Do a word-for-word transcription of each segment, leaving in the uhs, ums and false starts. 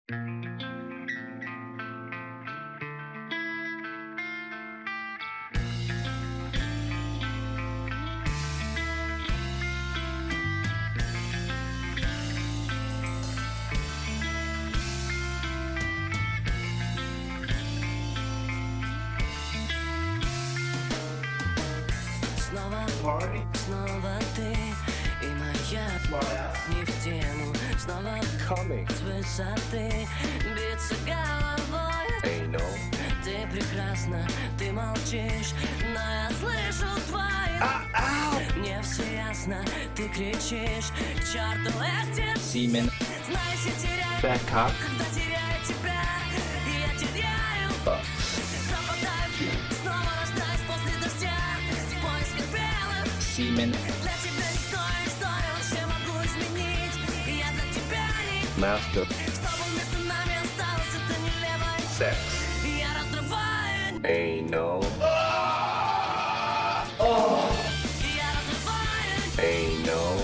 Снова, снова ты и моя не в тему. Снова Coming. с высоты биться головой. Hey, no. Ты прекрасна, ты молчишь, но я слышу твои. Ah, Мне все ясно, ты кричишь к черту эти. Semen. Знаешь, я теряю, Fat cock. когда теряю тебя, и я теряю. Fuck. Пропадаю, снова рождаюсь после дождя, в поисках белых. Semen. Для тебя никто и что я вообще могу изменить, и я для тебя не. Master. Чтобы между нами осталось это нелепо. Sex. Я разрываю, Hey, no. я разрываю. Hey, no.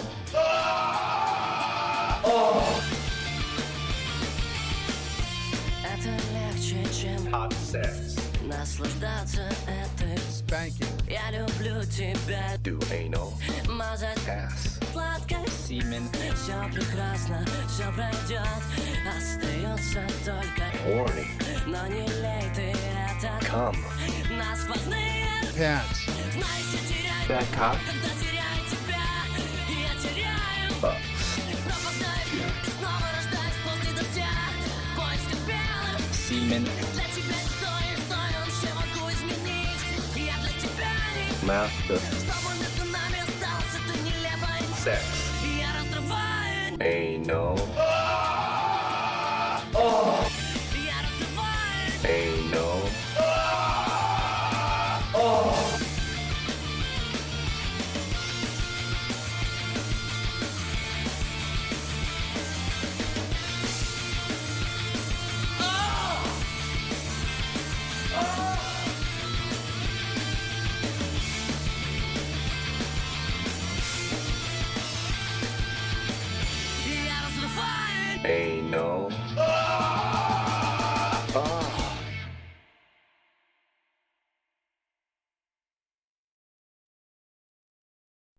Это легче, чем Hot sex. наслаждаться этой. Spanking. Я люблю тебя, Do anal. мазать Ass. сладко. Semen. Все прекрасно, все пройдет, остается только. Horny. Но не лей ты это, Come. на сквозные. Pants. Знаешь, я теряю, Fat cock. когда теряю тебя, и я теряю. Fuck. Пропадаю, и снова рождаюсь после дождя, в поисках белых. Semen. Для тебя никто и что я вообще могу изменить, и я для тебя не. Master. Чтобы между нами осталось это нелепо. Sex. И я разрываю, Hey, no. я разрываю. Hey, no. Я разрываю. Hey, no.